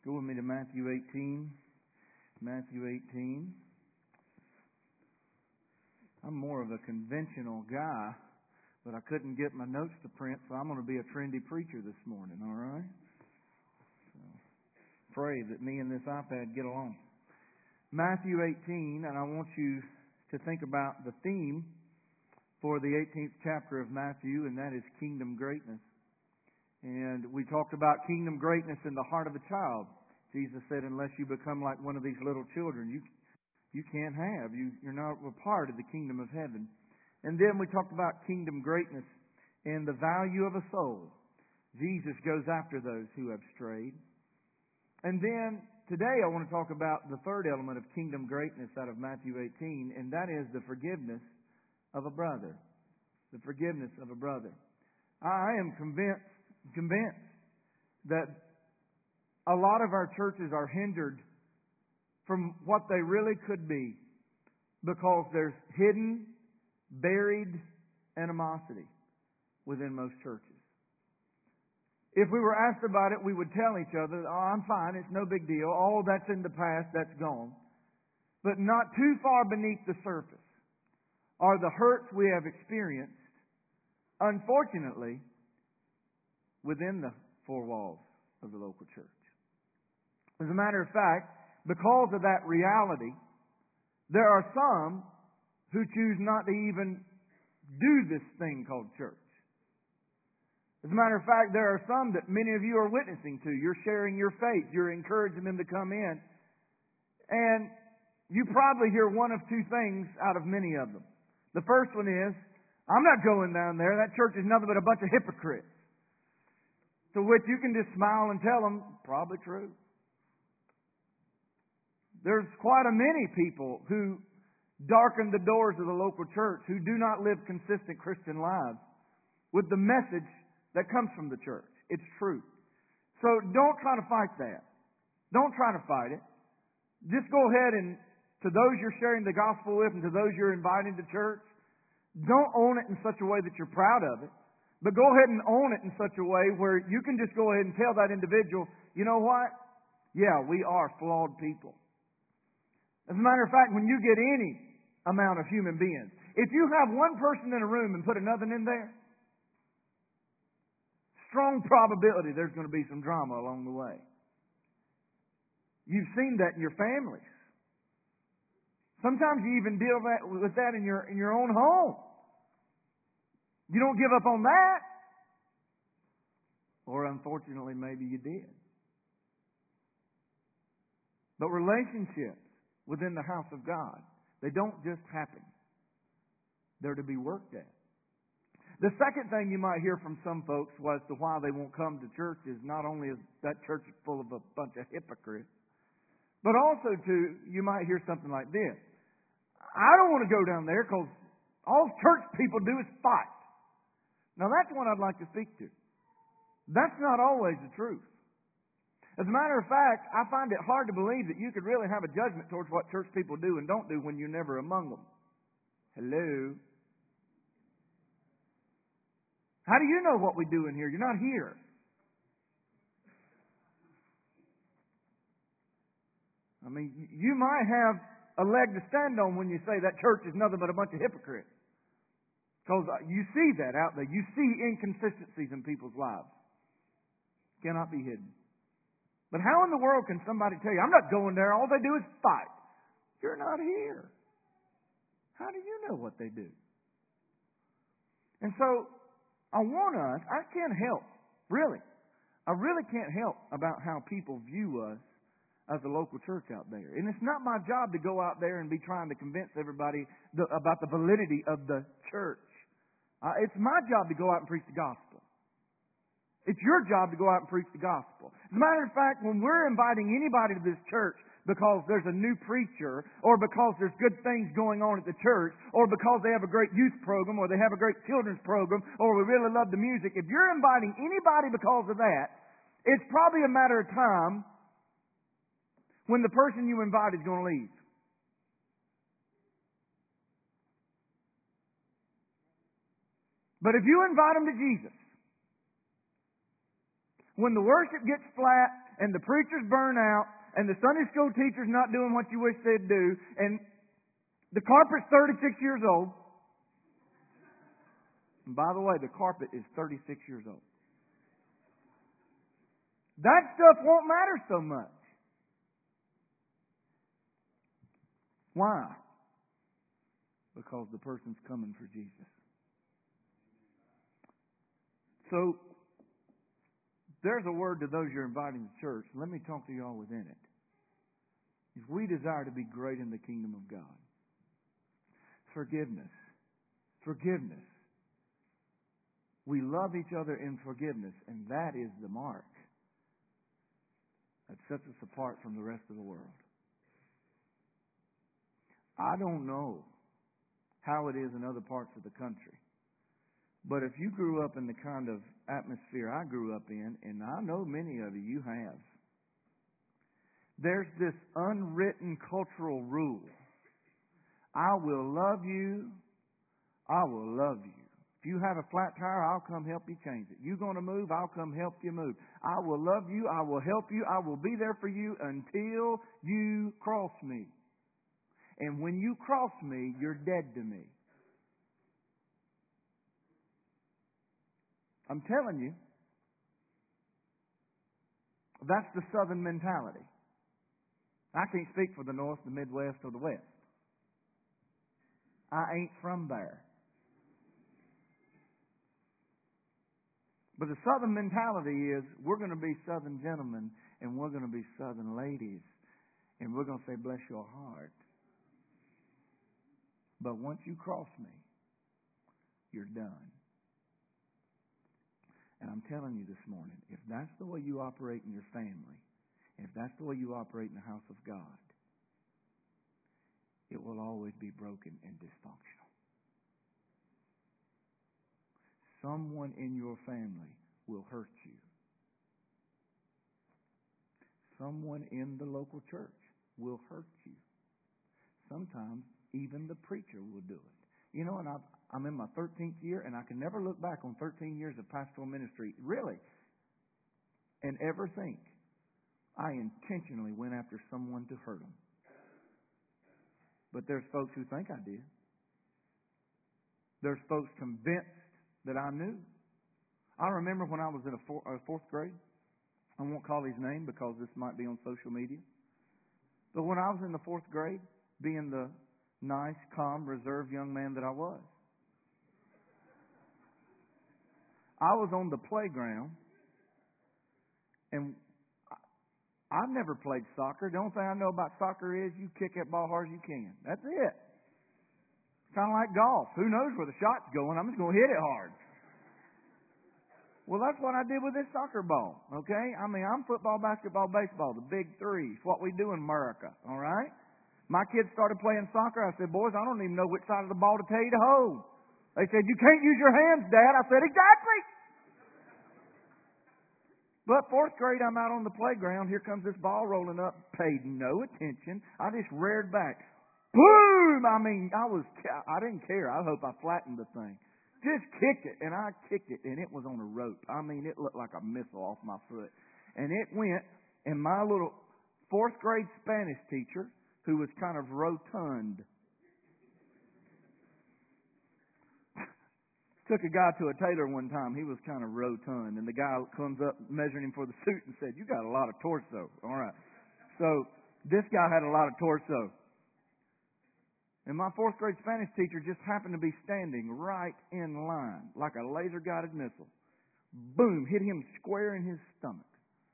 Go with me to Matthew 18. Matthew 18. I'm more of a conventional guy, but I couldn't get my notes to print, so I'm going to be a trendy preacher this morning, all right? So, pray that me and this iPad get along. Matthew 18, and I want you to think about the theme for the 18th chapter of Matthew, and that is kingdom greatness. And we talked about kingdom greatness in the heart of a child. Jesus said, unless you become like one of these little children, you can't have. You're not a part of the kingdom of heaven. And then we talked about kingdom greatness and the value of a soul. Jesus goes after those who have strayed. And then today I want to talk about the third element of kingdom greatness out of Matthew 18, and that is the forgiveness of a brother. The forgiveness of a brother. I am convinced that a lot of our churches are hindered from what they really could be because there's hidden, buried animosity within most churches. If we were asked about it, we would tell each other, oh, I'm fine, it's no big deal. Oh, that's in the past, that's gone. But not too far beneath the surface are the hurts we have experienced, unfortunately, within the four walls of the local church. As a matter of fact, because of that reality, there are some who choose not to even do this thing called church. As a matter of fact, there are some that many of you are witnessing to. You're sharing your faith. You're encouraging them to come in. And you probably hear one of two things out of many of them. The first one is, I'm not going down there. That church is nothing but a bunch of hypocrites. To which you can just smile and tell them, probably true. There's quite a many people who darken the doors of the local church, who do not live consistent Christian lives with the message that comes from the church. It's true. So don't try to fight that. Don't try to fight it. Just go ahead and, to those you're sharing the gospel with and to those you're inviting to church, don't own it in such a way that you're proud of it. But go ahead and own it in such a way where you can just go ahead and tell that individual, you know what? Yeah, we are flawed people. As a matter of fact, when you get any amount of human beings, if you have one person in a room and put another in there, strong probability there's going to be some drama along the way. You've seen that in your families. Sometimes you even deal with that in your own home. You don't give up on that. Or unfortunately, maybe you did. But relationships within the house of God, they don't just happen. They're to be worked at. The second thing you might hear from some folks as to why they won't come to church is not only is that church full of a bunch of hypocrites, but also too, you might hear something like this. I don't want to go down there because all church people do is fight. Now that's one I'd like to speak to. That's not always the truth. As a matter of fact, I find it hard to believe that you could really have a judgment towards what church people do and don't do when you're never among them. Hello? How do you know what we do in here? You're not here. I mean, you might have a leg to stand on when you say that church is nothing but a bunch of hypocrites. Because you see that out there. You see inconsistencies in people's lives. Cannot be hidden. But how in the world can somebody tell you, I'm not going there, all they do is fight? You're not here. How do you know what they do? And so, I can't help, really. I really can't help about how people view us as a local church out there. And it's not my job to go out there and be trying to convince everybody about the validity of the church. It's my job to go out and preach the gospel. It's your job to go out and preach the gospel. As a matter of fact, when we're inviting anybody to this church because there's a new preacher, or because there's good things going on at the church, or because they have a great youth program, or they have a great children's program, or we really love the music, if you're inviting anybody because of that, it's probably a matter of time when the person you invite is going to leave. But if you invite them to Jesus, When the worship gets flat and the preachers burn out and the Sunday school teacher's not doing what you wish they'd do and the carpet's 36 years old. And by the way, the carpet is 36 years old. That stuff won't matter so much. Why? Because the person's coming for Jesus. So, there's a word to those you're inviting to church. Let me talk to you all within it. If we desire to be great in the kingdom of God, forgiveness. Forgiveness. We love each other in forgiveness, and that is the mark that sets us apart from the rest of the world. I don't know how it is in other parts of the country, but if you grew up in the kind of atmosphere I grew up in, and I know many of you have, there's this unwritten cultural rule. I will love you. I will love you. If you have a flat tire, I'll come help you change it. You going to move, I'll come help you move. I will love you. I will help you. I will be there for you until you cross me. And when you cross me, you're dead to me. I'm telling you, that's the Southern mentality. I can't speak for the North, the Midwest, or the West. I ain't from there. But the Southern mentality is we're going to be Southern gentlemen and we're going to be Southern ladies and we're going to say, bless your heart. But once you cross me, you're done. And I'm telling you this morning, if that's the way you operate in your family, if that's the way you operate in the house of God, it will always be broken and dysfunctional. Someone in your family will hurt you. Someone in the local church will hurt you. Sometimes even the preacher will do it. You know, and I'm in my 13th year, and I can never look back on 13 years of pastoral ministry, really, and ever think I intentionally went after someone to hurt them. But there's folks who think I did. There's folks convinced that I knew. I remember when I was in fourth grade. I won't call his name because this might be on social media. But when I was in the fourth grade, being the nice, calm, reserved young man that I was, I was on the playground, and I've never played soccer. The only thing I know about soccer is you kick that ball hard as you can. That's it. It's kind of like golf. Who knows where the shot's going? I'm just going to hit it hard. Well, that's what I did with this soccer ball, okay? I mean, I'm football, basketball, baseball, the big three. It's what we do in America, all right? My kids started playing soccer. I said, boys, I don't even know which side of the ball to tell you to hold. They said, you can't use your hands, Dad. I said, exactly. But fourth grade, I'm out on the playground. Here comes this ball rolling up. Paid no attention. I just reared back. Boom! I mean, I didn't care. I hope I flattened the thing. Just kicked it, and I kicked it, and it was on a rope. I mean, it looked like a missile off my foot. And it went, and my little fourth grade Spanish teacher, who was kind of rotund, took a guy to a tailor one time. He was kind of rotund, and the guy comes up measuring him for the suit and said, you got a lot of torso. All right. So this guy had a lot of torso. And my fourth grade Spanish teacher just happened to be standing right in line, like a laser-guided missile. Boom, hit him square in his stomach.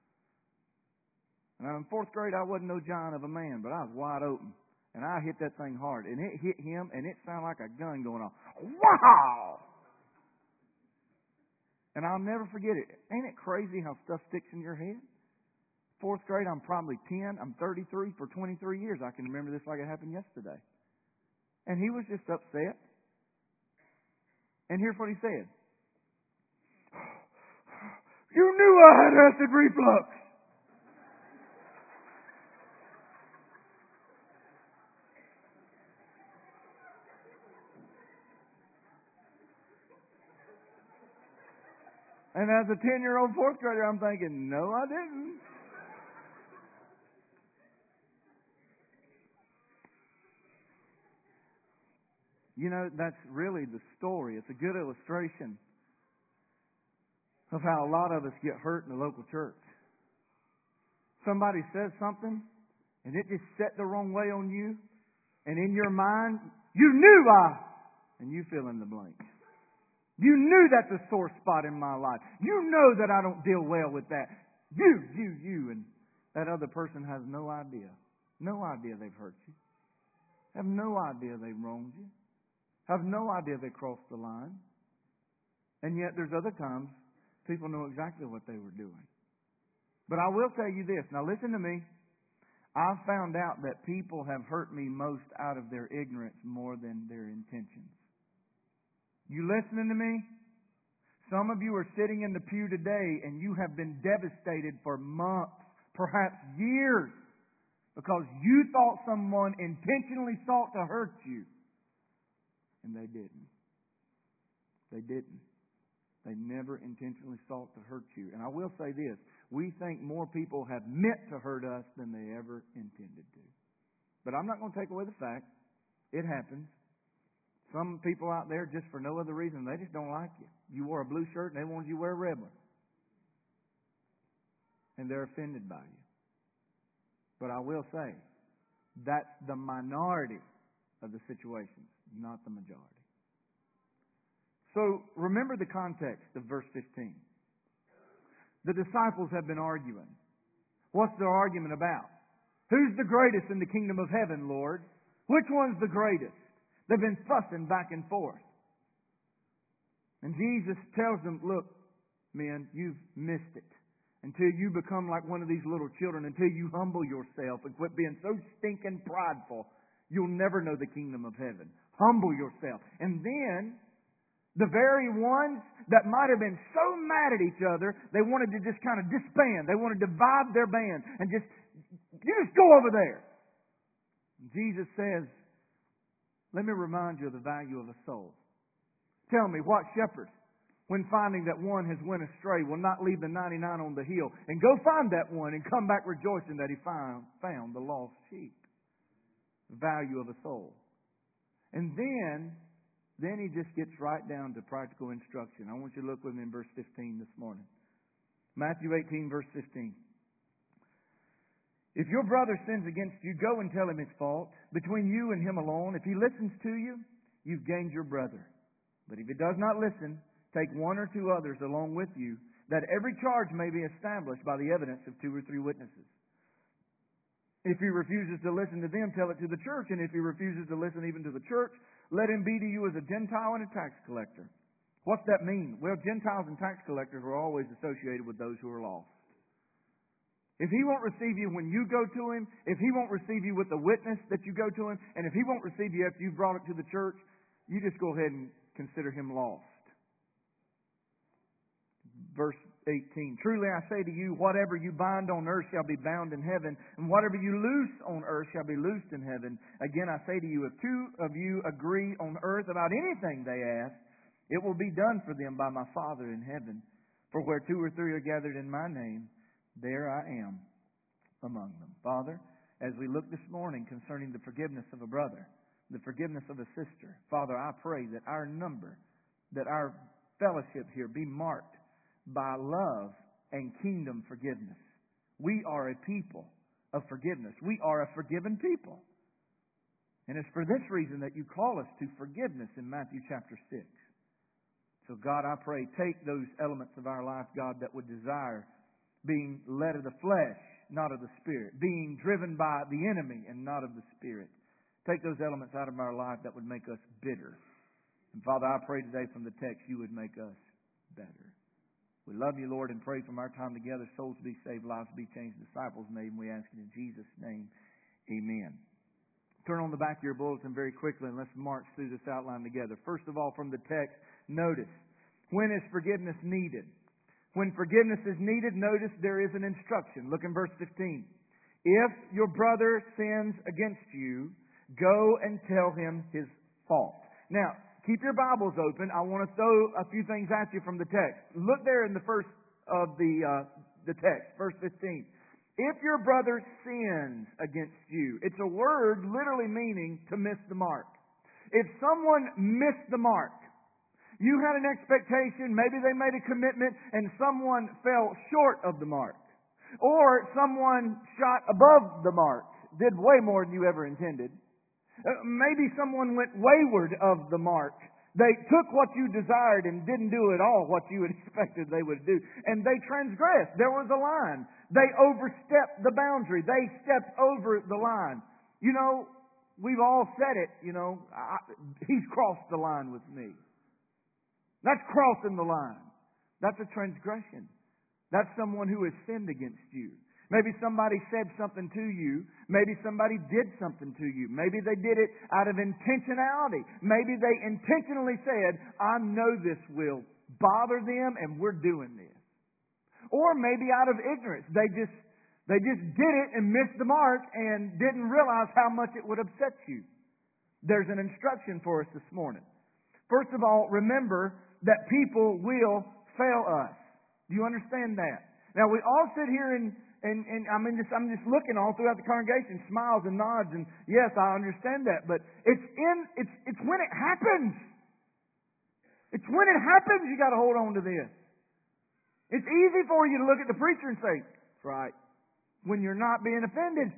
Now, in fourth grade, I wasn't no giant of a man, but I was wide open. And I hit that thing hard. And it hit him, and it sounded like a gun going off. Wow! And I'll never forget it. Ain't it crazy how stuff sticks in your head? Fourth grade, I'm probably 10. I'm 33 for 23 years. I can remember this like it happened yesterday. And he was just upset. And here's what he said. You knew I had acid reflux. And as a 10-year-old fourth grader, I'm thinking, no, I didn't. You know, that's really the story. It's a good illustration of how a lot of us get hurt in the local church. Somebody says something, and it just set the wrong way on you, and in your mind, you knew and you fill in the blank. You knew that's a sore spot in my life. You know that I don't deal well with that. You, and that other person has no idea. No idea they've hurt you. Have no idea they've wronged you. Have no idea they crossed the line. And yet there's other times people know exactly what they were doing. But I will tell you this. Now listen to me. I've found out that people have hurt me most out of their ignorance more than their intentions. You listening to me? Some of you are sitting in the pew today and you have been devastated for months, perhaps years, because you thought someone intentionally sought to hurt you. And they didn't. They didn't. They never intentionally sought to hurt you. And I will say this. We think more people have meant to hurt us than they ever intended to. But I'm not going to take away the fact. It happens. Some people out there, just for no other reason, they just don't like you. You wore a blue shirt and they wanted you to wear a red one. And they're offended by you. But I will say, that's the minority of the situations, not the majority. So remember the context of verse 15. The disciples have been arguing. What's their argument about? Who's the greatest in the kingdom of heaven, Lord? Which one's the greatest? They've been fussing back and forth. And Jesus tells them, look, men, you've missed it. Until you become like one of these little children, until you humble yourself and quit being so stinking prideful, you'll never know the kingdom of heaven. Humble yourself. And then, the very ones that might have been so mad at each other, they wanted to just kind of disband. They wanted to divide their band and you just go over there. Jesus says, let me remind you of the value of a soul. Tell me, what shepherd, when finding that one has went astray, will not leave the 99 on the hill and go find that one and come back rejoicing that he found the lost sheep? The value of a soul. And then he just gets right down to practical instruction. I want you to look with me in verse 15 this morning. Matthew 18, verse 15. If your brother sins against you, go and tell him his fault, between you and him alone. If he listens to you, you've gained your brother. But if he does not listen, take one or two others along with you, that every charge may be established by the evidence of 2 or 3 witnesses. If he refuses to listen to them, tell it to the church. And if he refuses to listen even to the church, let him be to you as a Gentile and a tax collector. What's that mean? Well, Gentiles and tax collectors are always associated with those who are lost. If he won't receive you when you go to him, if he won't receive you with the witness that you go to him, and if he won't receive you after you've brought it to the church, you just go ahead and consider him lost. Verse 18. Truly I say to you, whatever you bind on earth shall be bound in heaven, and whatever you loose on earth shall be loosed in heaven. Again I say to you, if 2 of you agree on earth about anything they ask, it will be done for them by my Father in heaven. For where 2 or 3 are gathered in my name, there I am among them. Father, as we look this morning concerning the forgiveness of a brother, the forgiveness of a sister, Father, I pray that our number, that our fellowship here be marked by love and kingdom forgiveness. We are a people of forgiveness. We are a forgiven people. And it's for this reason that you call us to forgiveness in Matthew chapter 6. So God, I pray, take those elements of our life, God, that would desire being led of the flesh, not of the Spirit. Being driven by the enemy and not of the Spirit. Take those elements out of our life that would make us bitter. And Father, I pray today from the text you would make us better. We love you, Lord, and pray from our time together, souls be saved, lives be changed, disciples made, and we ask it in Jesus' name. Amen. Turn on the back of your bulletin very quickly and let's march through this outline together. First of all, from the text, notice, when is forgiveness needed? When forgiveness is needed, notice there is an instruction. Look in verse 15. If your brother sins against you, go and tell him his fault. Now, keep your Bibles open. I want to throw a few things at you from the text. Look there in the first of the text, verse 15. If your brother sins against you, it's a word literally meaning to miss the mark. If someone missed the mark, you had an expectation, maybe they made a commitment, and someone fell short of the mark. Or someone shot above the mark, did way more than you ever intended. Maybe someone went wayward of the mark. They took what you desired and didn't do at all what you had expected they would do. And they transgressed. There was a line. They overstepped the boundary. They stepped over the line. You know, we've all said it, he's crossed the line with me. That's crossing the line. That's a transgression. That's someone who has sinned against you. Maybe somebody said something to you. Maybe somebody did something to you. Maybe they did it out of intentionality. Maybe they intentionally said, I know this will bother them and we're doing this. Or maybe out of ignorance. They just did it and missed the mark and didn't realize how much it would upset you. There's an instruction for us this morning. First of all, remember that people will fail us. Do you understand that? Now we all sit here and I'm just looking all throughout the congregation, smiles and nods, and yes, I understand that. But it's when it happens. It's when it happens you got to hold on to this. It's easy for you to look at the preacher and say, "That's right," when you're not being offended.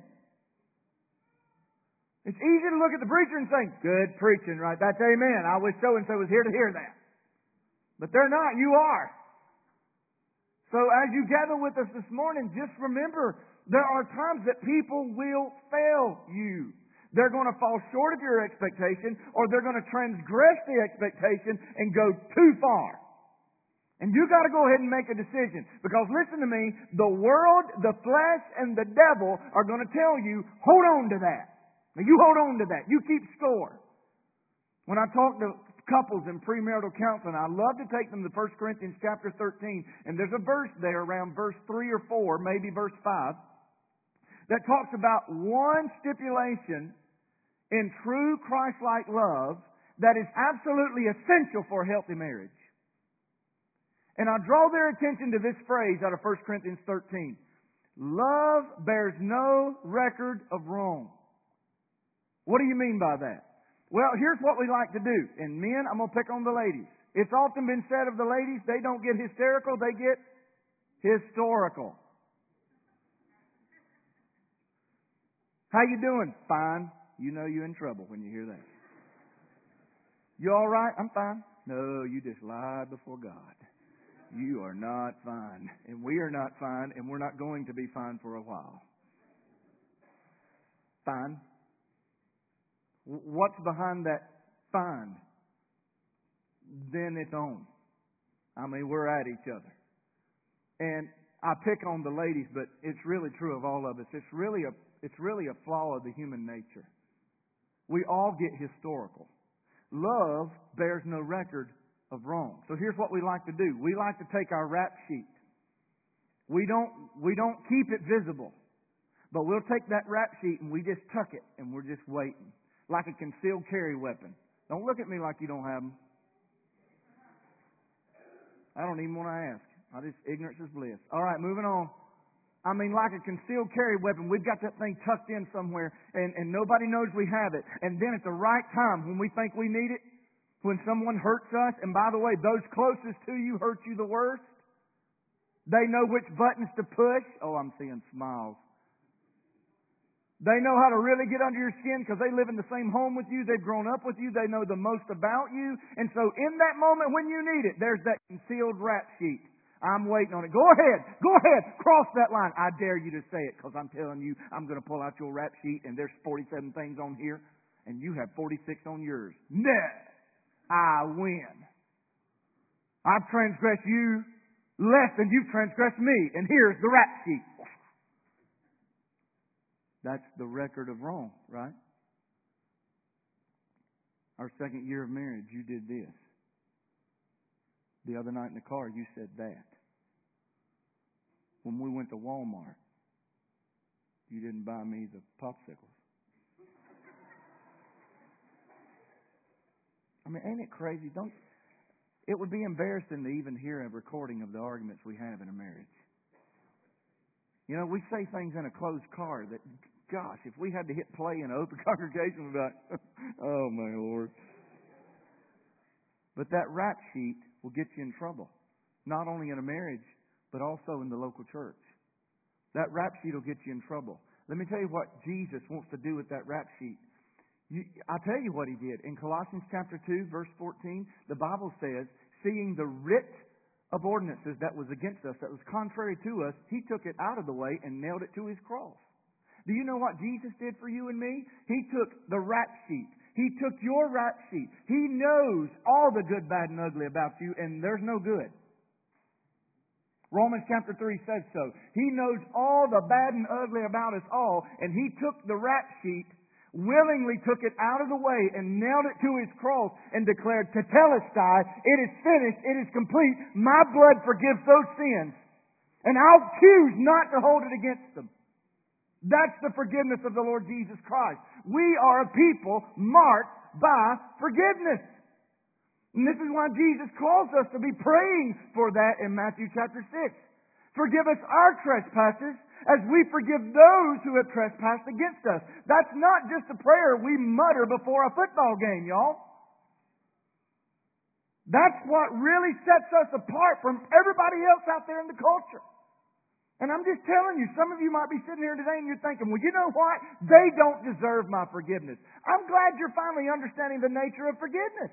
It's easy to look at the preacher and say, "Good preaching, right? That's amen. I wish so and so was here to hear that." But they're not. You are. So as you gather with us this morning, just remember, there are times that people will fail you. They're going to fall short of your expectation, or they're going to transgress the expectation and go too far. And you got to go ahead and make a decision. Because listen to me, the world, the flesh, and the devil are going to tell you, hold on to that. Now you hold on to that. You keep score. When I talk to couples in premarital counseling, I love to take them to 1 Corinthians chapter 13, and there's a verse there around verse 3 or 4, maybe verse 5, that talks about one stipulation in true Christ-like love that is absolutely essential for a healthy marriage. And I draw their attention to this phrase out of 1 Corinthians 13. Love bears no record of wrong. What do you mean by that? Well, here's what we like to do. And men, I'm going to pick on the ladies. It's often been said of the ladies, they don't get hysterical, they get historical. How you doing? Fine. You know you're in trouble when you hear that. You all right? I'm fine. No, you just lied before God. You are not fine. And we are not fine, and we're not going to be fine for a while. Fine. What's behind that fine? Then it's on. I mean, we're at each other. And I pick on the ladies, but it's really true of all of us. It's really a flaw of the human nature. We all get historical. Love bears no record of wrong. So here's what we like to do. We like to take our rap sheet. We don't keep it visible. But we'll take that rap sheet and we just tuck it and we're just waiting. Like a concealed carry weapon. Don't look at me like you don't have them. I don't even want to ask. Ignorance is bliss. All right, moving on. I mean, like a concealed carry weapon, we've got that thing tucked in somewhere, and nobody knows we have it. And then at the right time, when we think we need it, when someone hurts us, and by the way, those closest to you hurt you the worst, they know which buttons to push. Oh, I'm seeing smiles. They know how to really get under your skin because they live in the same home with you. They've grown up with you. They know the most about you. And so in that moment when you need it, there's that concealed rap sheet. I'm waiting on it. Go ahead. Cross that line. I dare you to say it because I'm telling you I'm going to pull out your rap sheet and there's 47 things on here and you have 46 on yours. No. I win. I've transgressed you less than you've transgressed me. And here's the rap sheet. That's the record of wrong, right? Our second year of marriage, you did this. The other night in the car, you said that. When we went to Walmart, you didn't buy me the popsicles. I mean, ain't it crazy? It would be embarrassing to even hear a recording of the arguments we have in a marriage. You know, we say things in a closed car that, gosh, if we had to hit play in an open congregation, we'd be like, oh my Lord. But that rap sheet will get you in trouble. Not only in a marriage, but also in the local church. That rap sheet will get you in trouble. Let me tell you what Jesus wants to do with that rap sheet. I'll tell you what He did. In Colossians chapter 2, verse 14, the Bible says, seeing the writ of ordinances that was against us, that was contrary to us, He took it out of the way and nailed it to His cross. Do you know what Jesus did for you and me? He took the rap sheet. He took your rap sheet. He knows all the good, bad, and ugly about you, and there's no good. Romans chapter 3 says so. He knows all the bad and ugly about us all, and He took the rap sheet, willingly took it out of the way and nailed it to His cross and declared, Tetelestai, it is finished, it is complete. My blood forgives those sins, and I'll choose not to hold it against them. That's the forgiveness of the Lord Jesus Christ. We are a people marked by forgiveness. And this is why Jesus calls us to be praying for that in Matthew chapter 6. Forgive us our trespasses as we forgive those who have trespassed against us. That's not just a prayer we mutter before a football game, y'all. That's what really sets us apart from everybody else out there in the culture. And I'm just telling you, some of you might be sitting here today and you're thinking, well, you know what? They don't deserve my forgiveness. I'm glad you're finally understanding the nature of forgiveness.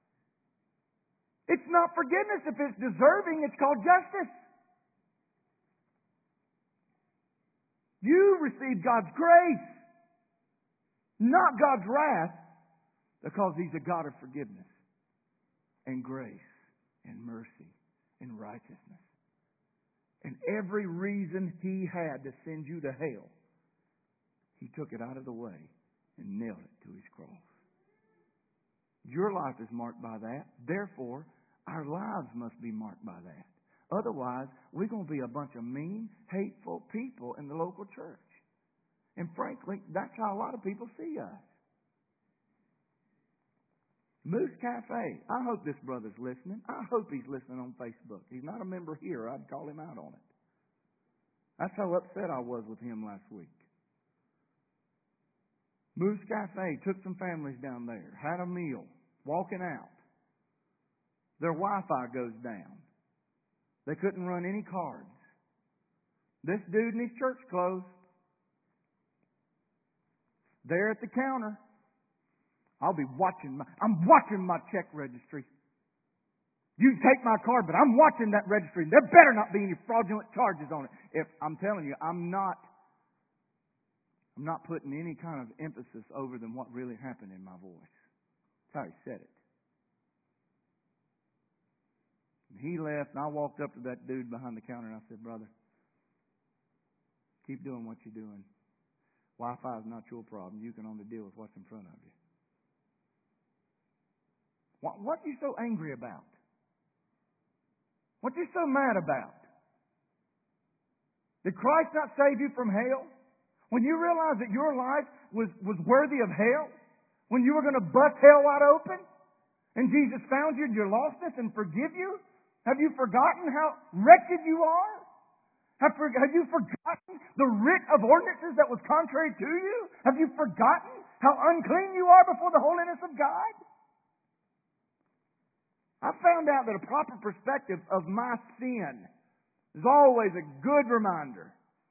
It's not forgiveness if it's deserving. It's called justice. You receive God's grace, not God's wrath, because He's a God of forgiveness and grace and mercy and righteousness. And every reason He had to send you to hell, He took it out of the way and nailed it to His cross. Your life is marked by that. Therefore, our lives must be marked by that. Otherwise, we're going to be a bunch of mean, hateful people in the local church. And frankly, that's how a lot of people see us. Moose Cafe. I hope this brother's listening. I hope he's listening on Facebook. He's not a member here. I'd call him out on it. That's how upset I was with him last week. Moose Cafe took some families down there, had a meal, walking out. Their Wi-Fi goes down. They couldn't run any cards. This dude in his church clothes, there at the counter, I'm watching my check registry. You take my card, but I'm watching that registry. There better not be any fraudulent charges on it. If I'm telling you, I'm not putting any kind of emphasis over than what really happened in my voice. That's how he said it. And he left, and I walked up to that dude behind the counter, and I said, brother, keep doing what you're doing. Wi-Fi is not your problem. You can only deal with what's in front of you. What are you so angry about? What are you so mad about? Did Christ not save you from hell? When you realized that your life was worthy of hell? When you were going to bust hell wide open? And Jesus found you in your lostness and forgive you? Have you forgotten how wretched you are? Have you forgotten the writ of ordinances that was contrary to you? Have you forgotten how unclean you are before the holiness of God? I found out that a proper perspective of my sin is always a good reminder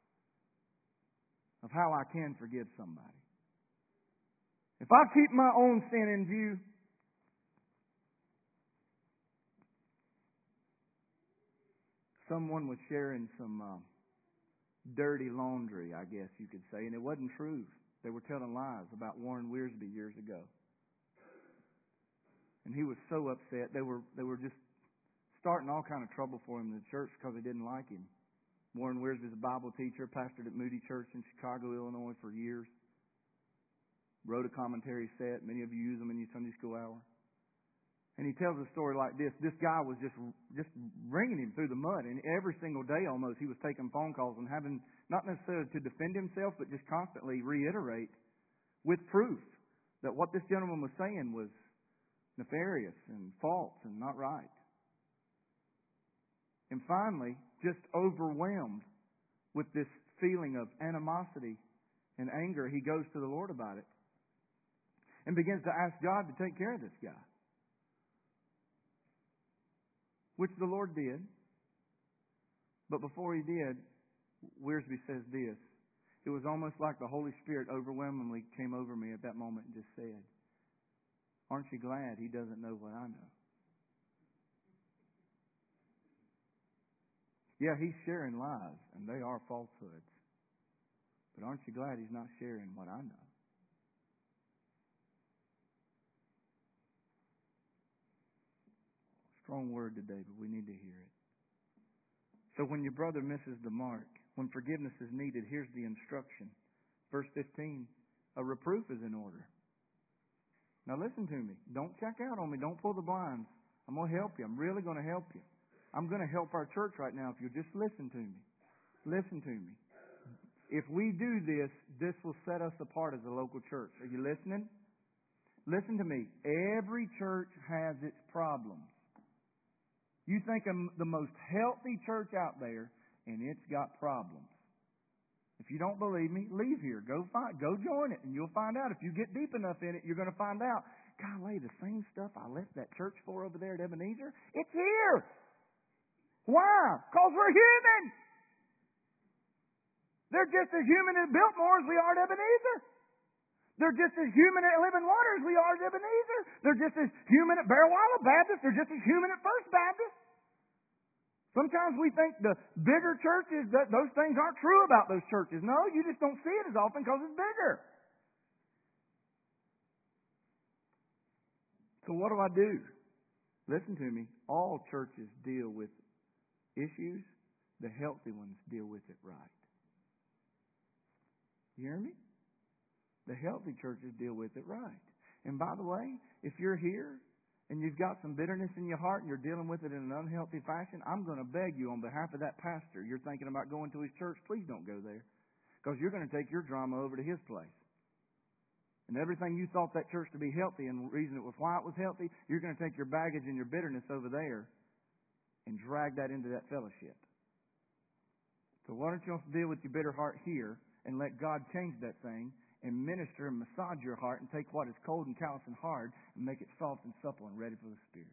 of how I can forgive somebody. If I keep my own sin in view, someone was sharing some dirty laundry, I guess you could say, and it wasn't true. They were telling lies about Warren Wiersbe years ago. And he was so upset. They were just starting all kind of trouble for him in the church because they didn't like him. Warren Wiersbe is a Bible teacher, pastored at Moody Church in Chicago, Illinois for years. Wrote a commentary set. Many of you use them in your Sunday school hour. And he tells a story like this. This guy was just bringing him through the mud. And every single day almost he was taking phone calls and having, not necessarily to defend himself, but just constantly reiterate with proof that what this gentleman was saying was nefarious and false and not right. And finally, just overwhelmed with this feeling of animosity and anger, he goes to the Lord about it and begins to ask God to take care of this guy. Which the Lord did. But before he did, Wiersbe says this. It was almost like the Holy Spirit overwhelmingly came over me at that moment and just said, aren't you glad he doesn't know what I know? Yeah, he's sharing lies, and they are falsehoods. But aren't you glad he's not sharing what I know? Strong word today, but we need to hear it. So when your brother misses the mark, when forgiveness is needed, here's the instruction. Verse 15, a reproof is in order. Now listen to me. Don't check out on me. Don't pull the blinds. I'm going to help you. I'm really going to help you. I'm going to help our church right now if you just listen to me. Listen to me. If we do this, this will set us apart as a local church. Are you listening? Listen to me. Every church has its problems. You think of the most healthy church out there, and it's got problems. If you don't believe me, leave here. Go join it, and you'll find out. If you get deep enough in it, you're going to find out. Golly, the same stuff I left that church for over there at Ebenezer, it's here. Why? Because we're human. They're just as human at Biltmore as we are at Ebenezer. They're just as human at Living Water as we are at Ebenezer. They're just as human at Bearwalla Baptist. They're just as human at First Baptist. Sometimes we think the bigger churches, that those things aren't true about those churches. No, you just don't see it as often because it's bigger. So what do I do? Listen to me. All churches deal with issues. The healthy ones deal with it right. You hear me? The healthy churches deal with it right. And by the way, if you're here and you've got some bitterness in your heart and you're dealing with it in an unhealthy fashion, I'm going to beg you on behalf of that pastor, you're thinking about going to his church, please don't go there. Because you're going to take your drama over to his place. And everything you thought that church to be healthy and the reason it was why it was healthy, you're going to take your baggage and your bitterness over there and drag that into that fellowship. So why don't you deal with your bitter heart here and let God change that thing and minister and massage your heart and take what is cold and callous and hard and make it soft and supple and ready for the Spirit.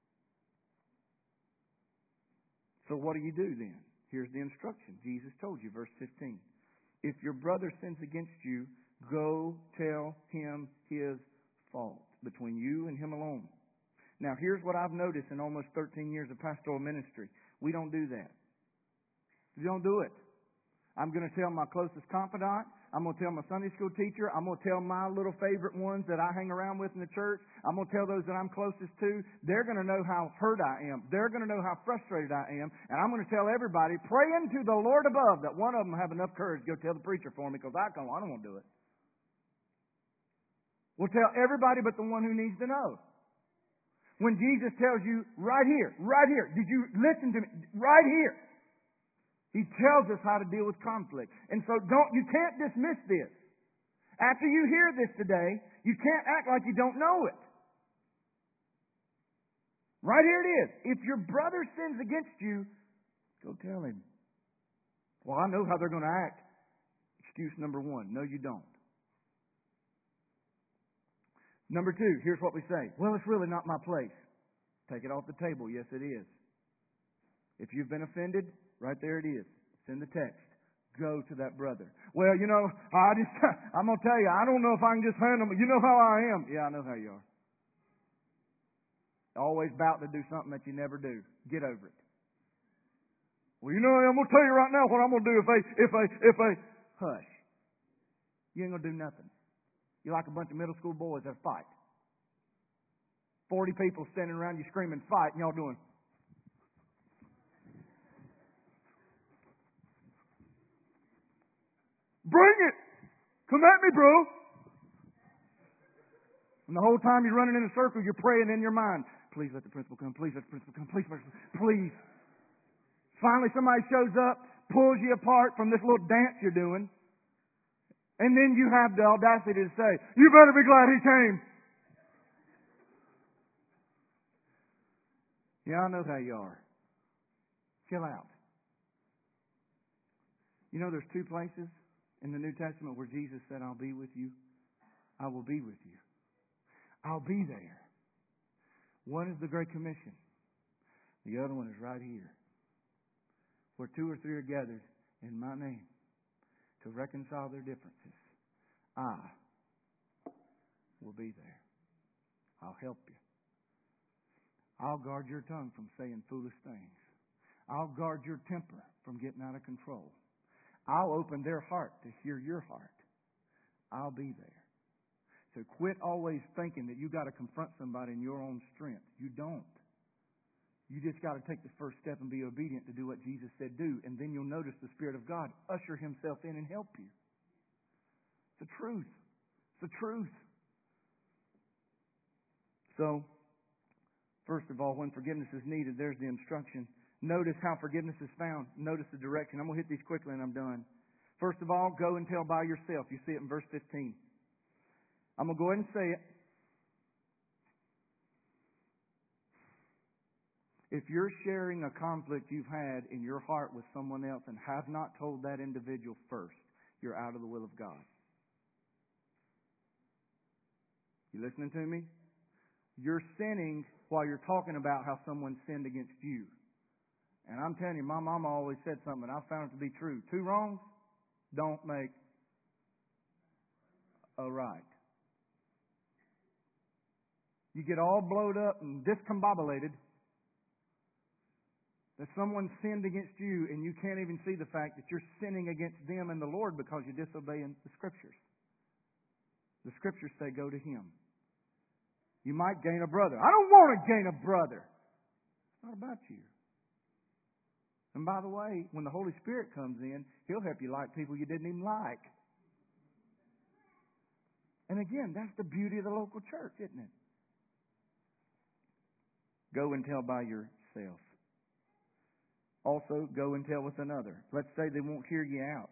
So what do you do then? Here's the instruction. Jesus told you, verse 15. If your brother sins against you, go tell him his fault between you and him alone. Now, here's what I've noticed in almost 13 years of pastoral ministry. We don't do that. We don't do it. I'm going to tell my closest confidant. I'm going to tell my Sunday school teacher. I'm going to tell my little favorite ones that I hang around with in the church. I'm going to tell those that I'm closest to. They're going to know how hurt I am. They're going to know how frustrated I am. And I'm going to tell everybody, praying to the Lord above, that one of them have enough courage to go tell the preacher for me, because I don't want to do it. We'll tell everybody but the one who needs to know. When Jesus tells you, right here, did you listen to me? Right here. He tells us how to deal with conflict. And so you can't dismiss this. After you hear this today, you can't act like you don't know it. Right here it is. If your brother sins against you, go tell him. Well, I know how they're going to act. Excuse number one. No, you don't. Number two, here's what we say. Well, it's really not my place. Take it off the table. Yes, it is. If you've been offended, right there it is. It's in the text. Go to that brother. Well, I'm going to tell you, I don't know if I can just handle it. You know how I am. Yeah, I know how you are. Always about to do something that you never do. Get over it. Well, I'm going to tell you right now what I'm going to do if they hush. You ain't going to do nothing. You're like a bunch of middle school boys that fight. 40 people standing around you screaming, fight, and y'all doing. Bring it! Come at me, bro! And the whole time you're running in a circle, you're praying in your mind, please let the principal come, please let the principal come, please. Finally somebody shows up, pulls you apart from this little dance you're doing, and then you have the audacity to say, you better be glad he came. Yeah, I know how you are. Chill out. You know, there's two places in the New Testament where Jesus said, I'll be with you. I will be with you. I'll be there. One is the Great Commission. The other one is right here. Where 2 or 3 are gathered in my name to reconcile their differences, I will be there. I'll help you. I'll guard your tongue from saying foolish things. I'll guard your temper from getting out of control. I'll open their heart to hear your heart. I'll be there. So quit always thinking that you got to confront somebody in your own strength. You don't. You just got to take the first step and be obedient to do what Jesus said do, and then you'll notice the Spirit of God usher Himself in and help you. It's the truth. It's the truth. So, first of all, when forgiveness is needed, there's the instruction. Notice how forgiveness is found. Notice the direction. I'm going to hit these quickly and I'm done. First of all, go and tell by yourself. You see it in verse 15. I'm going to go ahead and say it. If you're sharing a conflict you've had in your heart with someone else and have not told that individual first, you're out of the will of God. You listening to me? You're sinning while you're talking about how someone sinned against you. And I'm telling you, my mama always said something, and I found it to be true. 2 wrongs don't make a right. You get all blowed up and discombobulated that someone sinned against you, and you can't even see the fact that you're sinning against them and the Lord because you're disobeying the Scriptures. The Scriptures say, go to Him. You might gain a brother. I don't want to gain a brother. It's not about you. And by the way, when the Holy Spirit comes in, He'll help you like people you didn't even like. And again, that's the beauty of the local church, isn't it? Go and tell by yourself. Also, go and tell with another. Let's say they won't hear you out.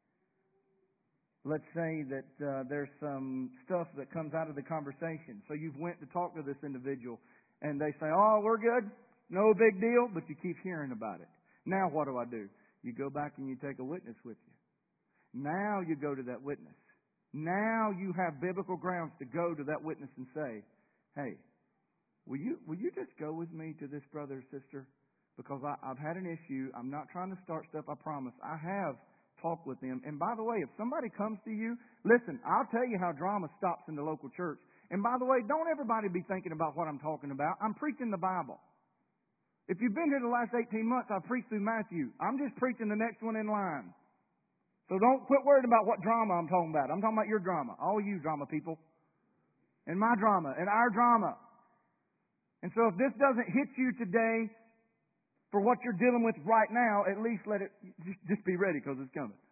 Let's say that there's some stuff that comes out of the conversation. So you've went to talk to this individual, and they say, oh, we're good, no big deal, but you keep hearing about it. Now what do? You go back and you take a witness with you. Now you go to that witness. Now you have biblical grounds to go to that witness and say, hey, will you just go with me to this brother or sister? Because I've had an issue. I'm not trying to start stuff, I promise. I have talked with them. And by the way, if somebody comes to you, listen, I'll tell you how drama stops in the local church. And by the way, don't everybody be thinking about what I'm talking about. I'm preaching the Bible. If you've been here the last 18 months, I've preached through Matthew. I'm just preaching the next one in line. So don't quit worrying about what drama I'm talking about. I'm talking about your drama. All you drama people. And my drama. And our drama. And so if this doesn't hit you today for what you're dealing with right now, at least let it, just be ready because it's coming.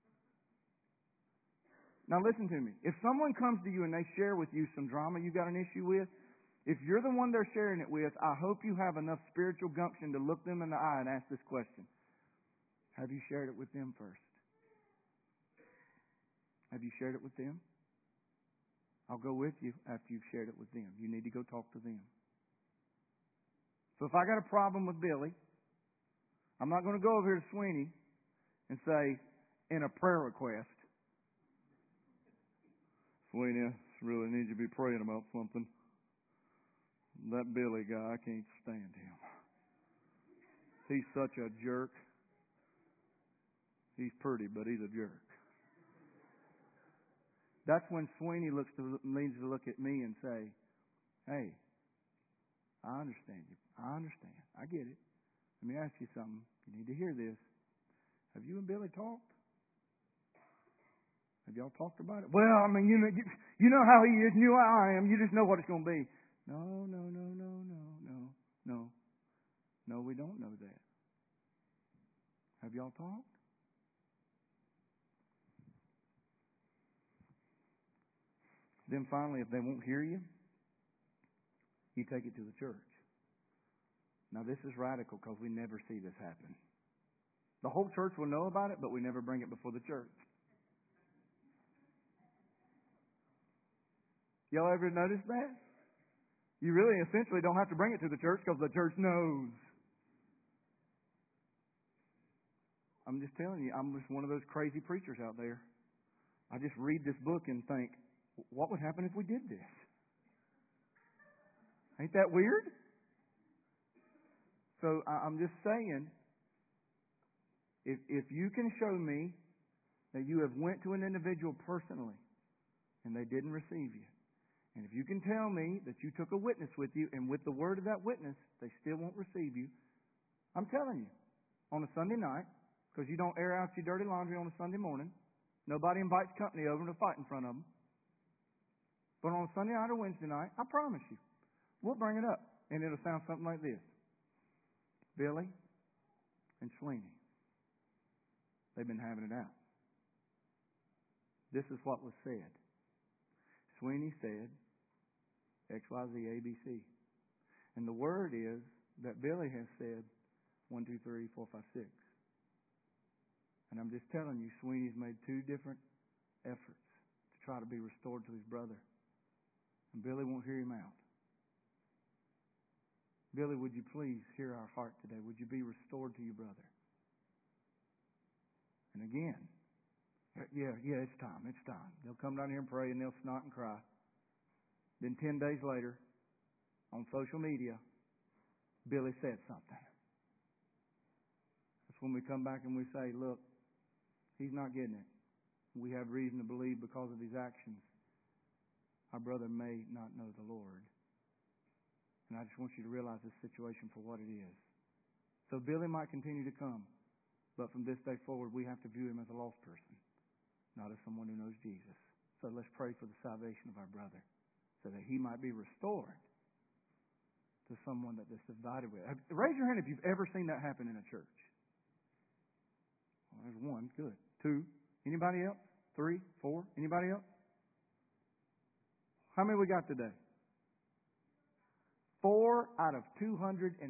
Now listen to me. If someone comes to you and they share with you some drama you got an issue with, if you're the one they're sharing it with, I hope you have enough spiritual gumption to look them in the eye and ask this question. Have you shared it with them first? Have you shared it with them? I'll go with you after you've shared it with them. You need to go talk to them. So if I got a problem with Billy, I'm not going to go over here to Sweeney and say, in a prayer request, Sweeney, I really need you to be praying about something. That Billy guy, I can't stand him. He's such a jerk. He's pretty, but he's a jerk. That's when Sweeney needs to look at me and say, hey, I understand you. I understand. I get it. Let me ask you something. You need to hear this. Have you and Billy talked? Have y'all talked about it? Well, I mean, you know how he is, and you know how I am. You just know what it's going to be. No, we don't know that. Have y'all talked? Then finally, if they won't hear you, you take it to the church. Now this is radical because we never see this happen. The whole church will know about it, but we never bring it before the church. Y'all ever notice that? You really essentially don't have to bring it to the church because the church knows. I'm just telling you, I'm just one of those crazy preachers out there. I just read this book and think, what would happen if we did this? Ain't that weird? So I'm just saying, if you can show me that you have went to an individual personally and they didn't receive you, and if you can tell me that you took a witness with you and with the word of that witness they still won't receive you, I'm telling you, on a Sunday night, because you don't air out your dirty laundry on a Sunday morning, nobody invites company over to fight in front of them. But on a Sunday night or Wednesday night, I promise you, we'll bring it up. And it'll sound something like this. Billy and Sweeney, they've been having it out. This is what was said. Sweeney said X, Y, Z, A, B, C. And the word is that Billy has said 1, 2, 3, 4, 5, 6. And I'm just telling you, Sweeney's made 2 different efforts to try to be restored to his brother. And Billy won't hear him out. Billy, would you please hear our heart today? Would you be restored to your brother? And again, yeah, it's time. They'll come down here and pray and they'll snot and cry. Then 10 days later, on social media, Billy said something. That's when we come back and we say, look, he's not getting it. We have reason to believe because of his actions, our brother may not know the Lord. And I just want you to realize this situation for what it is. So Billy might continue to come, but from this day forward, we have to view him as a lost person, not as someone who knows Jesus. So let's pray for the salvation of our brother, so that he might be restored to someone that is divided with. Raise your hand if you've ever seen that happen in a church. Well, there's 1. Good. 2. Anybody else? 3, 4. Anybody else? How many we got today? 4 out of 205.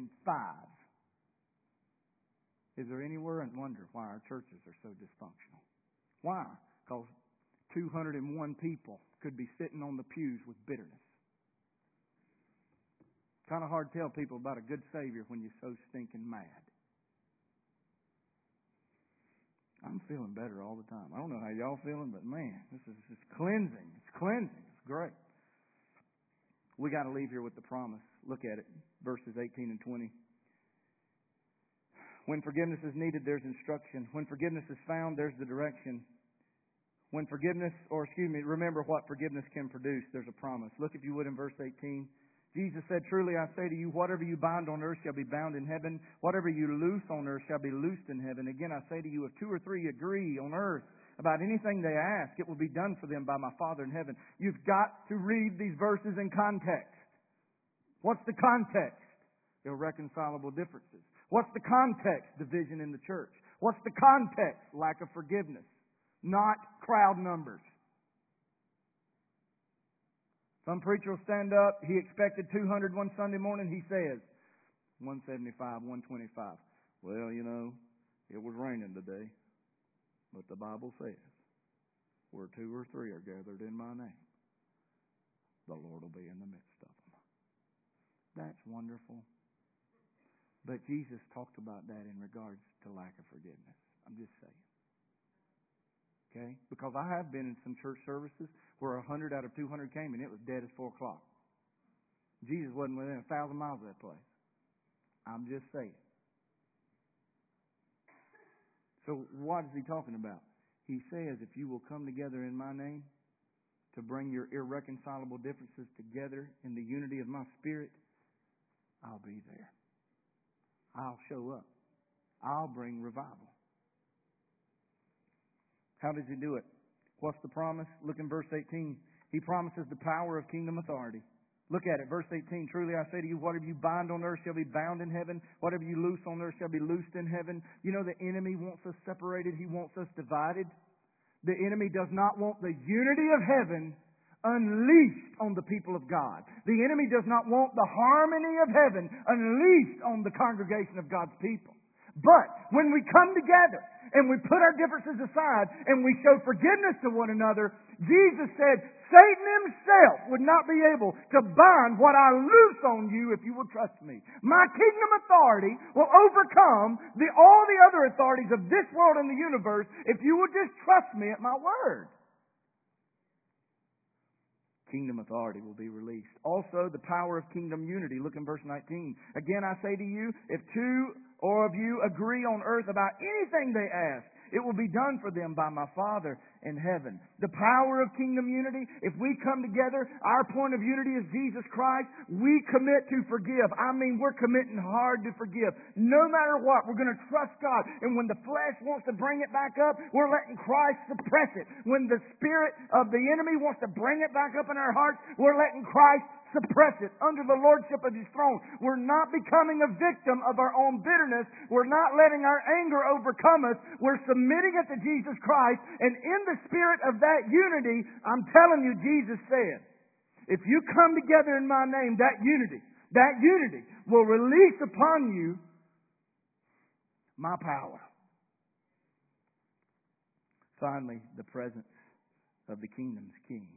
Is there any wonder why our churches are so dysfunctional? Why? Because 201 people could be sitting on the pews with bitterness. Kind of hard to tell people about a good Savior when you're so stinking mad. I'm feeling better all the time. I don't know how y'all feeling, but man, this is just cleansing. It's cleansing. It's great. We got to leave here with the promise. Look at it, verses 18 and 20. When forgiveness is needed, there's instruction. When forgiveness is found, there's the direction. Remember what forgiveness can produce. There's a promise. Look, if you would, in verse 18. Jesus said, truly I say to you, whatever you bind on earth shall be bound in heaven. Whatever you loose on earth shall be loosed in heaven. Again, I say to you, if 2 or 3 agree on earth about anything they ask, it will be done for them by my Father in heaven. You've got to read these verses in context. What's the context? Irreconcilable differences. What's the context? Division in the church. What's the context? Lack of forgiveness. Not crowd numbers. Some preacher will stand up. He expected 200 one Sunday morning. He says 175, 125. Well, it was raining today. But the Bible says, where 2 or 3 are gathered in my name, the Lord will be in the midst of them. That's wonderful. But Jesus talked about that in regards to lack of forgiveness. I'm just saying. Okay? Because I have been in some church services where 100 out of 200 came and it was dead as 4 o'clock. Jesus wasn't within 1,000 miles of that place. I'm just saying. So what is he talking about? He says, if you will come together in my name to bring your irreconcilable differences together in the unity of my Spirit, I'll be there. I'll show up. I'll bring revival. How does he do it? What's the promise? Look in verse 18. He promises the power of kingdom authority. Look at it. Verse 18. Truly I say to you, whatever you bind on earth shall be bound in heaven. Whatever you loose on earth shall be loosed in heaven. You know the enemy wants us separated. He wants us divided. The enemy does not want the unity of heaven unleashed on the people of God. The enemy does not want the harmony of heaven unleashed on the congregation of God's people. But when we come together and we put our differences aside and we show forgiveness to one another, Jesus said, Satan himself would not be able to bind what I loose on you if you will trust me. My kingdom authority will overcome all the other authorities of this world and the universe if you will just trust me at my word. Kingdom authority will be released. Also, the power of kingdom unity. Look in verse 19. Again, I say to you, if two or of you agree on earth about anything they ask, it will be done for them by my Father in heaven. The power of kingdom unity. If we come together, our point of unity is Jesus Christ. We commit to forgive. I mean, we're committing hard to forgive. No matter what, we're going to trust God. And when the flesh wants to bring it back up, we're letting Christ suppress it. When the spirit of the enemy wants to bring it back up in our hearts, we're letting Christ suppress it under the lordship of His throne. We're not becoming a victim of our own bitterness. We're not letting our anger overcome us. We're submitting it to Jesus Christ. And in the spirit of that unity, I'm telling you, Jesus said, if you come together in my name, that unity will release upon you my power. Finally, the presence of the kingdom's King.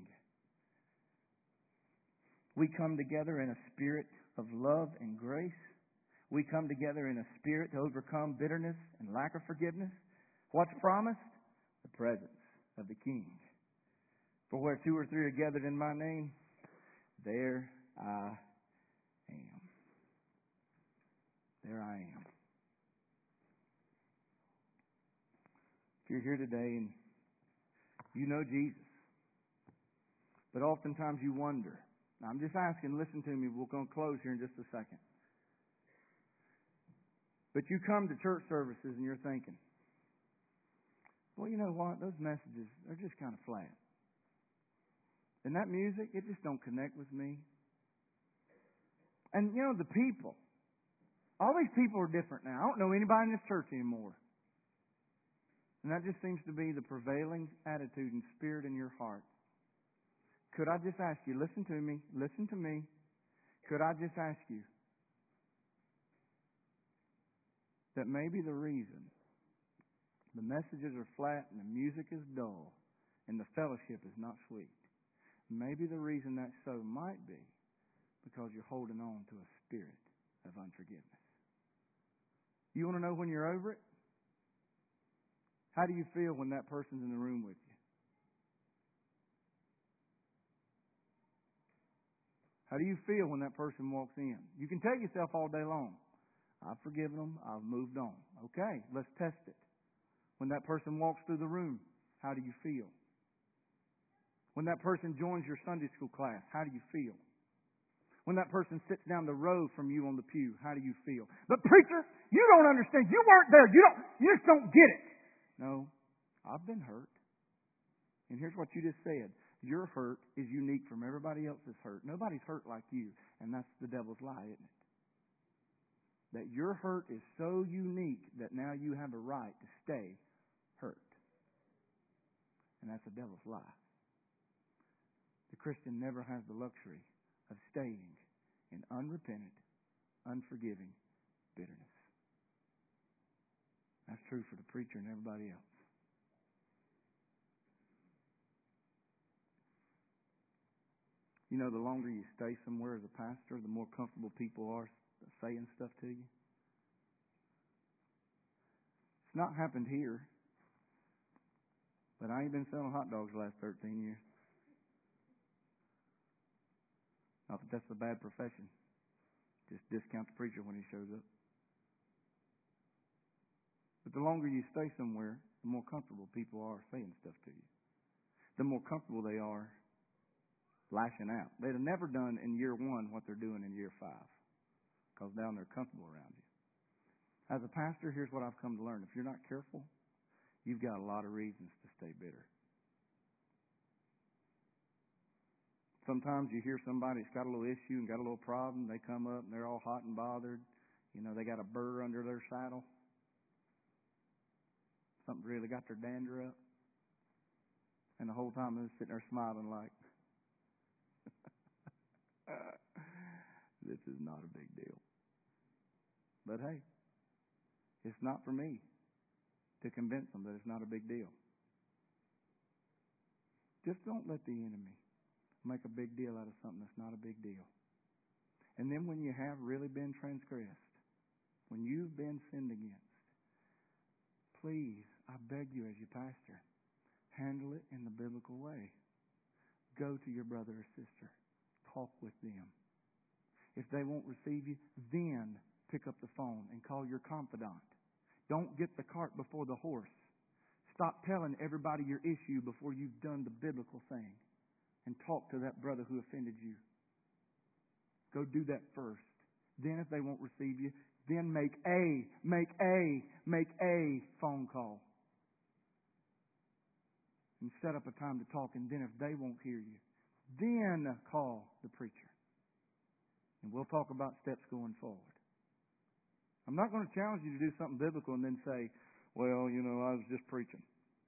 We come together in a spirit of love and grace. We come together in a spirit to overcome bitterness and lack of forgiveness. What's promised? The presence of the King. For where two or three are gathered in my name, there I am. There I am. If you're here today and you know Jesus, but oftentimes you wonder, I'm just asking, listen to me, we're going to close here in just a second. But you come to church services and you're thinking, well, you know what? Those messages, they're just kind of flat. And that music, it just don't connect with me. And, you know, the people, all these people are different now. I don't know anybody in this church anymore. And that just seems to be the prevailing attitude and spirit in your heart. Could I just ask you, listen to me. Could I just ask you that maybe the reason the messages are flat and the music is dull and the fellowship is not sweet, maybe the reason that's so might be because you're holding on to a spirit of unforgiveness. You want to know when you're over it? How do you feel when that person's in the room with you? How do you feel when that person walks in? You can tell yourself all day long, I've forgiven them, I've moved on. Okay, let's test it. When that person walks through the room, how do you feel? When that person joins your Sunday school class, how do you feel? When that person sits down the row from you on the pew, how do you feel? But preacher, you don't understand. You weren't there. You just don't get it. No, I've been hurt. And here's what you just said. Your hurt is unique from everybody else's hurt. Nobody's hurt like you. And that's the devil's lie, isn't it? That your hurt is so unique that now you have a right to stay hurt. And that's the devil's lie. The Christian never has the luxury of staying in unrepentant, unforgiving bitterness. That's true for the preacher and everybody else. You know, the longer you stay somewhere as a pastor, the more comfortable people are saying stuff to you. It's not happened here, but I ain't been selling hot dogs the last 13 years. Not that that's a bad profession. Just discount the preacher when he shows up. But the longer you stay somewhere, the more comfortable people are saying stuff to you. The more comfortable they are lashing out. They'd have never done in year 1 what they're doing in year 5 because now they're comfortable around you. As a pastor, here's what I've come to learn. If you're not careful, you've got a lot of reasons to stay bitter. Sometimes you hear somebody that's got a little issue and got a little problem. They come up and they're all hot and bothered. You know, they got a burr under their saddle. Something really got their dander up. And the whole time they're sitting there smiling like, this is not a big deal. But hey, it's not for me to convince them that it's not a big deal. Just don't let the enemy make a big deal out of something that's not a big deal. And then when you have really been transgressed, when you've been sinned against, please, I beg you as your pastor, handle it in the biblical way. Go to your brother or sister. Talk with them. If they won't receive you, then pick up the phone and call your confidant. Don't get the cart before the horse. Stop telling everybody your issue before you've done the biblical thing. And talk to that brother who offended you. Go do that first. Then if they won't receive you, then make a phone call. And set up a time to talk. And then if they won't hear you, then call the preacher. And we'll talk about steps going forward. I'm not going to challenge you to do something biblical and then say, well, I was just preaching.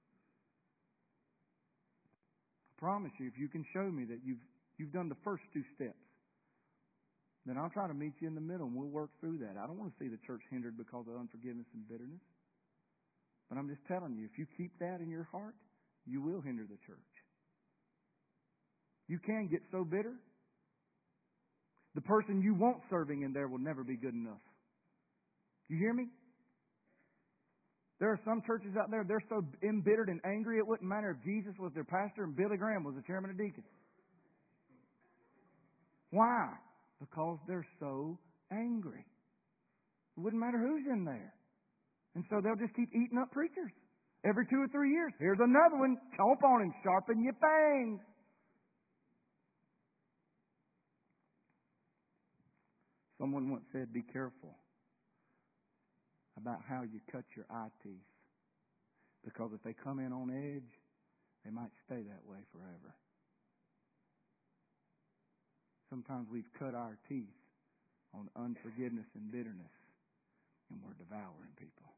I promise you, if you can show me that you've done the first two steps, then I'll try to meet you in the middle and we'll work through that. I don't want to see the church hindered because of unforgiveness and bitterness. But I'm just telling you, if you keep that in your heart, you will hinder the church. You can get so bitter, the person you want serving in there will never be good enough. You hear me? There are some churches out there, they're so embittered and angry, it wouldn't matter if Jesus was their pastor and Billy Graham was the chairman of deacons. Why? Because they're so angry. It wouldn't matter who's in there. And so they'll just keep eating up preachers. Every 2 or 3 years, here's another one. Chomp on him. Sharpen your fangs. Someone once said, be careful about how you cut your eye teeth. Because if they come in on edge, they might stay that way forever. Sometimes we've cut our teeth on unforgiveness and bitterness, and we're devouring people.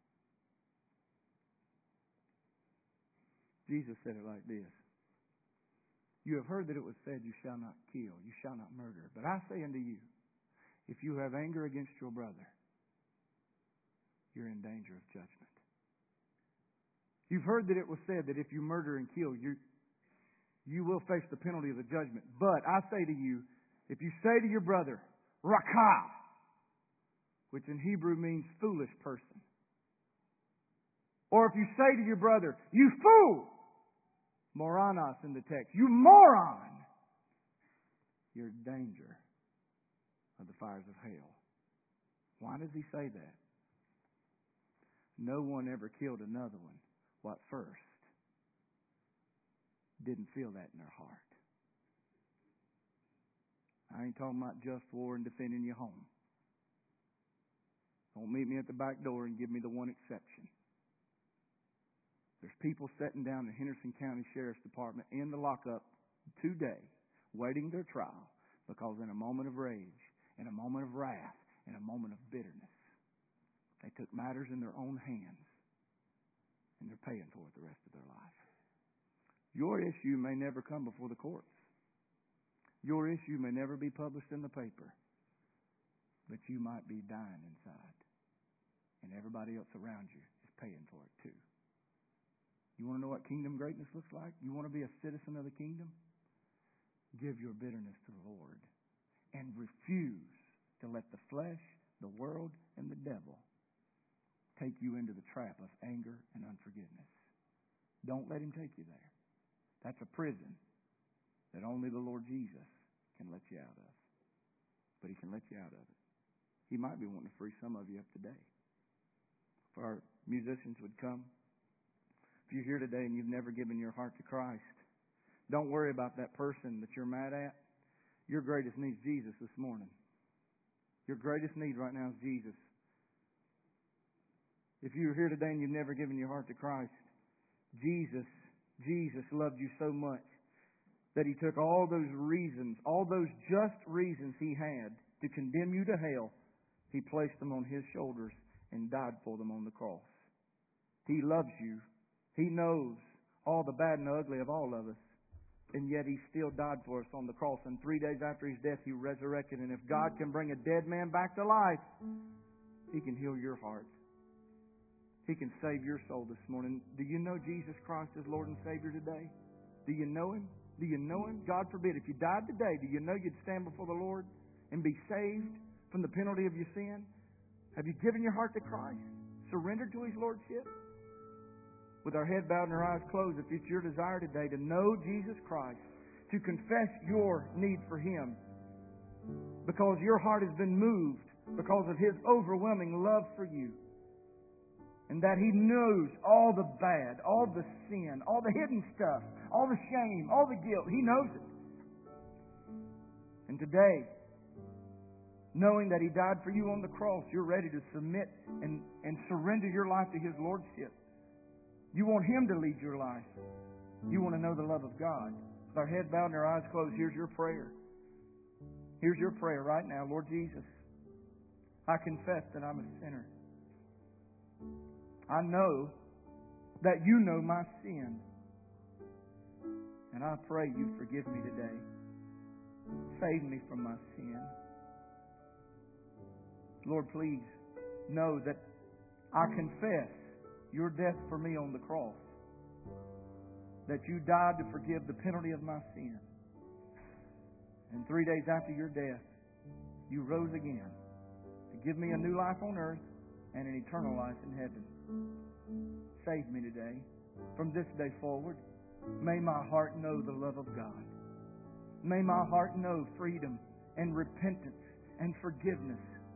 Jesus said it like this. You have heard that it was said, you shall not kill, you shall not murder. But I say unto you, if you have anger against your brother, you're in danger of judgment. You've heard that it was said that if you murder and kill, you will face the penalty of the judgment. But I say to you, if you say to your brother, Rakah, which in Hebrew means foolish person, or if you say to your brother, you fool, moranos in the text, you moron, you're in danger of the fires of hell. Why does he say that? No one ever killed another one what first didn't feel that in their heart. I ain't talking about just war and defending your home. Don't meet me at the back door and give me the one exception. There's people sitting down in Henderson County Sheriff's Department in the lockup today waiting their trial because in a moment of rage, in a moment of wrath, in a moment of bitterness, they took matters in their own hands and they're paying for it the rest of their life. Your issue may never come before the courts. Your issue may never be published in the paper, but you might be dying inside. And everybody else around you is paying for it too. You want to know what kingdom greatness looks like? You want to be a citizen of the kingdom? Give your bitterness to the Lord and refuse to let the flesh, the world, and the devil take you into the trap of anger and unforgiveness. Don't let him take you there. That's a prison that only the Lord Jesus can let you out of. But he can let you out of it. He might be wanting to free some of you up today. If our musicians would come. If you're here today and you've never given your heart to Christ, don't worry about that person that you're mad at. Your greatest need is Jesus this morning. Your greatest need right now is Jesus. If you're here today and you've never given your heart to Christ, Jesus loved you so much that he took all those reasons, all those just reasons he had to condemn you to hell, he placed them on his shoulders and died for them on the cross. He loves you. He knows all the bad and ugly of all of us. And yet he still died for us on the cross. And 3 days after his death, he resurrected. And if God can bring a dead man back to life, he can heal your heart. He can save your soul this morning. Do you know Jesus Christ as Lord and Savior today? Do you know Him? Do you know Him? God forbid, if you died today, do you know you'd stand before the Lord and be saved from the penalty of your sin? Have you given your heart to Christ? Surrendered to His Lordship? With our head bowed and our eyes closed, if it's your desire today to know Jesus Christ, to confess your need for Him, because your heart has been moved because of His overwhelming love for you, and that He knows all the bad, all the sin, all the hidden stuff, all the shame, all the guilt. He knows it. And today, knowing that He died for you on the cross, you're ready to submit and surrender your life to His Lordship. You want Him to lead your life. You want to know the love of God. With our head bowed and our eyes closed, here's your prayer. Here's your prayer right now. Lord Jesus, I confess that I'm a sinner. I know that You know my sin. And I pray You forgive me today. Save me from my sin. Lord, please know that I confess Your death for me on the cross. That You died to forgive the penalty of my sin. And 3 days after Your death, You rose again to give me a new life on earth and an eternal life in heaven. Save me today. From this day forward, may my heart know the love of God. May my heart know freedom and repentance and forgiveness.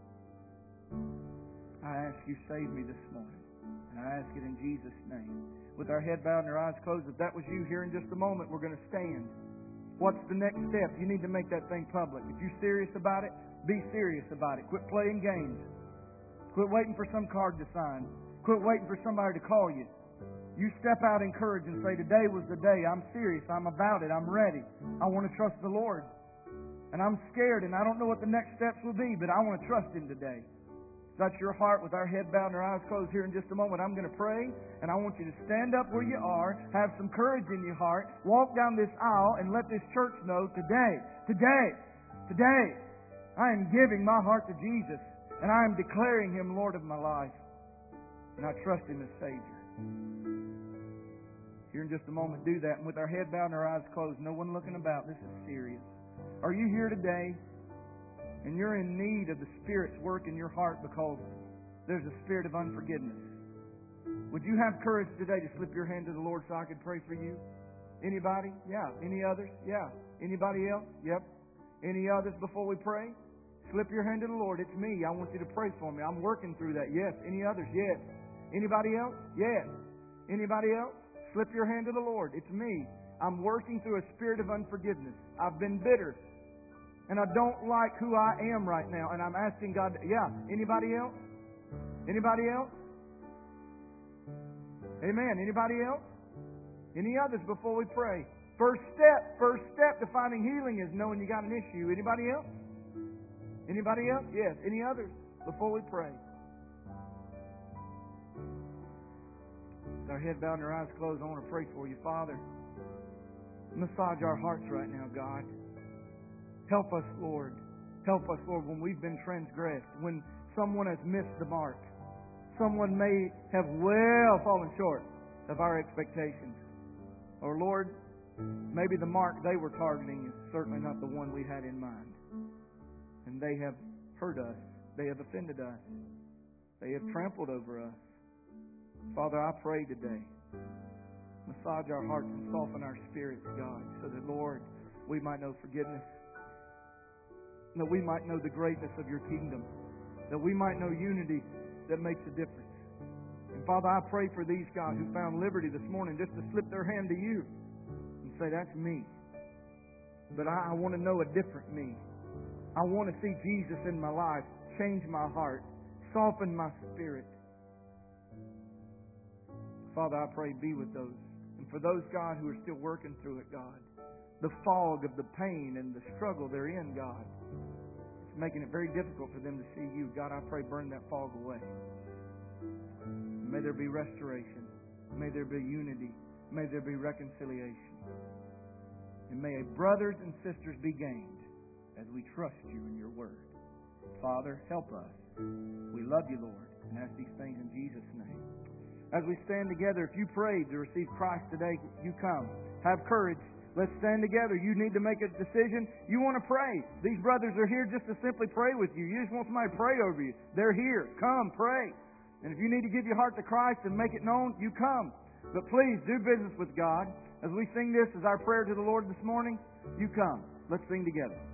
I ask You, save me this morning. And I ask it in Jesus' name. With our head bowed and our eyes closed, if that was you, here in just a moment, we're going to stand. What's the next step? You need to make that thing public. If you're serious about it, be serious about it. Quit playing games. Quit waiting for some card to sign. Quit waiting for somebody to call you. You step out in courage and say, today was the day. I'm serious. I'm about it. I'm ready. I want to trust the Lord. And I'm scared and I don't know what the next steps will be, but I want to trust Him today. If that's your heart, with our head bowed and our eyes closed, here in just a moment, I'm going to pray, and I want you to stand up where you are, have some courage in your heart, walk down this aisle, and let this church know today, I am giving my heart to Jesus, and I am declaring Him Lord of my life, and I trust Him as Savior. Here in just a moment, do that, and with our head bowed and our eyes closed, no one looking about, this is serious. Are you here today? And you're in need of the Spirit's work in your heart because there's a spirit of unforgiveness. Would you have courage today to slip your hand to the Lord so I could pray for you? Anybody? Yeah. Any others? Yeah. Anybody else? Yep. Any others before we pray? Slip your hand to the Lord. It's me. I want you to pray for me. I'm working through that. Yes. Any others? Yes. Anybody else? Yes. Anybody else? Slip your hand to the Lord. It's me. I'm working through a spirit of unforgiveness. I've been bitter. And I don't like who I am right now. And I'm asking God, yeah, anybody else? Anybody else? Amen. Anybody else? Any others before we pray? First step to finding healing is knowing you got an issue. Anybody else? Anybody else? Yes. Any others before we pray? With our head bowed and our eyes closed, I want to pray for you, Father. Massage our hearts right now, God. Help us, Lord. Help us, Lord, when we've been transgressed, when someone has missed the mark. Someone may have well fallen short of our expectations. Or, Lord, maybe the mark they were targeting is certainly not the one we had in mind. And they have hurt us. They have offended us. They have trampled over us. Father, I pray today, massage our hearts and soften our spirits, God, so that, Lord, we might know forgiveness. That we might know the greatness of Your kingdom. That we might know unity that makes a difference. And Father, I pray for these guys who found liberty this morning just to slip their hand to You and say, that's me. But I want to know a different me. I want to see Jesus in my life. Change my heart. Soften my spirit. Father, I pray, be with those. And for those, God, who are still working through it, God, the fog of the pain and the struggle they're in, God, it's making it very difficult for them to see You. God, I pray, burn that fog away. May there be restoration. May there be unity. May there be reconciliation. And may brothers and sisters be gained as we trust You in Your Word. Father, help us. We love You, Lord, and ask these things in Jesus' name. as we stand together, if you prayed to receive Christ today, you come. Have courage. Let's stand together. You need to make a decision. You want to pray. These brothers are here just to simply pray with you. You just want somebody to pray over you. They're here. Come, pray. And if you need to give your heart to Christ and make it known, you come. But please, do business with God. As we sing this as our prayer to the Lord this morning, you come. Let's sing together.